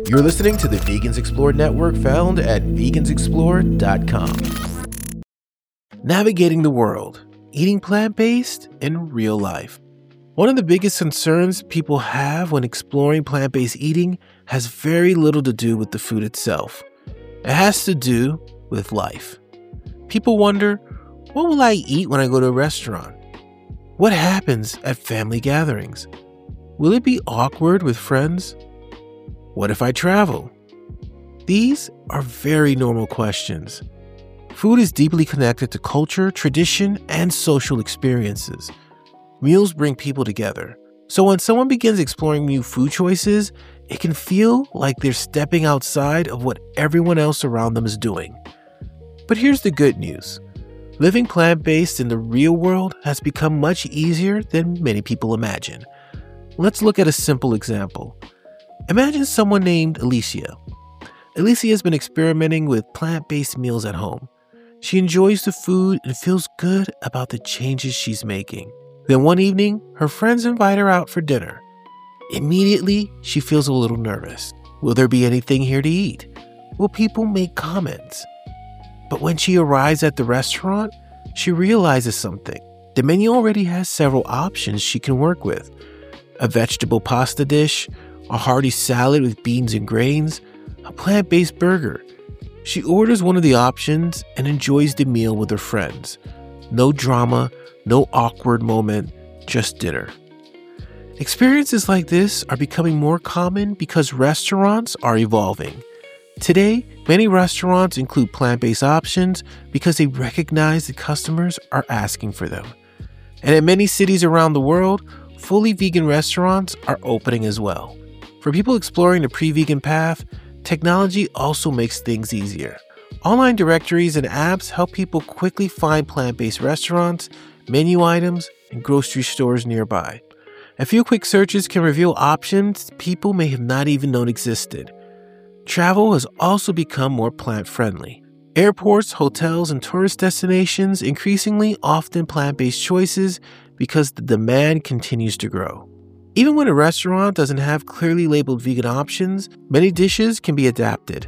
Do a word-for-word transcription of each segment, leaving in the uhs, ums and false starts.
You're listening to the Vegans Explore Network, found at vegans explore dot com. Navigating the world, eating plant-based in real life. One of the biggest concerns people have when exploring plant-based eating has very little to do with the food itself. It has to do with life. People wonder, what will I eat when I go to a restaurant? What happens at family gatherings? Will it be awkward with friends? What if I travel? These are very normal questions. Food is deeply connected to culture, tradition, and social experiences. Meals bring people together. So when someone begins exploring new food choices, it can feel like they're stepping outside of what everyone else around them is doing. But here's the good news. Living plant-based in the real world has become much easier than many people imagine. Let's look at a simple example. Imagine someone named Alicia. Alicia has been experimenting with plant-based meals at home. She enjoys the food and feels good about the changes she's making. Then one evening, her friends invite her out for dinner. Immediately, she feels a little nervous. Will there be anything here to eat? Will people make comments? But when she arrives at the restaurant, she realizes something. The menu already has several options she can work with. A vegetable pasta dish, a hearty salad with beans and grains, a plant-based burger. She orders one of the options and enjoys the meal with her friends. No drama, no awkward moment, just dinner. Experiences like this are becoming more common because restaurants are evolving. Today, many restaurants include plant-based options because they recognize that customers are asking for them. And in many cities around the world, fully vegan restaurants are opening as well. For people exploring the pre-vegan path, technology also makes things easier. Online directories and apps help people quickly find plant-based restaurants, menu items, and grocery stores nearby. A few quick searches can reveal options people may have not even known existed. Travel has also become more plant-friendly. Airports, hotels, and tourist destinations increasingly often plant-based choices because the demand continues to grow. Even when a restaurant doesn't have clearly labeled vegan options, many dishes can be adapted.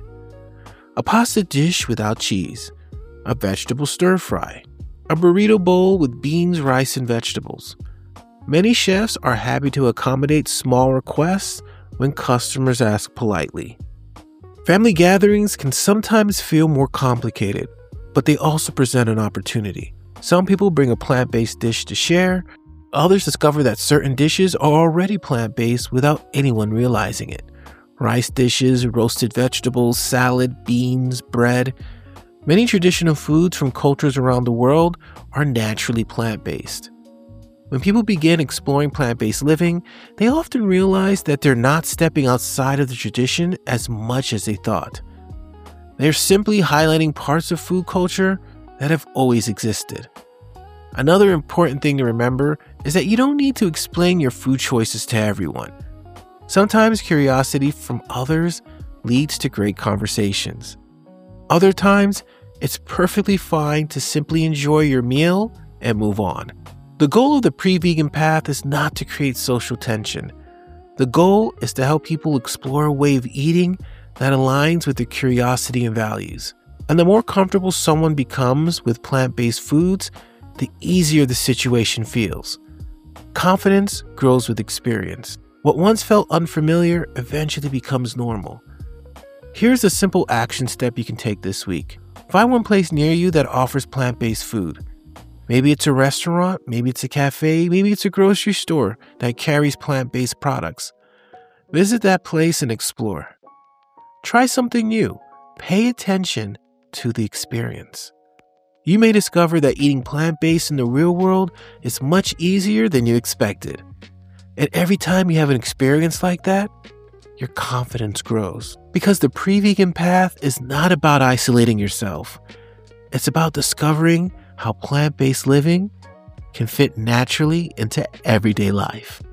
A pasta dish without cheese, a vegetable stir-fry, a burrito bowl with beans, rice, and vegetables. Many chefs are happy to accommodate small requests when customers ask politely. Family gatherings can sometimes feel more complicated, but they also present an opportunity. Some people bring a plant-based dish to share. Others discover that certain dishes are already plant-based without anyone realizing it. Rice dishes, roasted vegetables, salad, beans, bread. Many traditional foods from cultures around the world are naturally plant-based. When people begin exploring plant-based living, they often realize that they're not stepping outside of the tradition as much as they thought. They're simply highlighting parts of food culture that have always existed. Another important thing to remember is that you don't need to explain your food choices to everyone. Sometimes curiosity from others leads to great conversations. Other times, it's perfectly fine to simply enjoy your meal and move on. The goal of the pre-vegan path is not to create social tension. The goal is to help people explore a way of eating that aligns with their curiosity and values. And the more comfortable someone becomes with plant-based foods, the easier the situation feels. Confidence grows with experience. What once felt unfamiliar eventually becomes normal. Here's a simple action step you can take this week. Find one place near you that offers plant-based food. Maybe it's a restaurant, maybe it's a cafe, maybe it's a grocery store that carries plant-based products. Visit that place and explore. Try something new. Pay attention to the experience. You may discover that eating plant-based in the real world is much easier than you expected. And every time you have an experience like that, your confidence grows. Because the pre-vegan path is not about isolating yourself. It's about discovering how plant-based living can fit naturally into everyday life.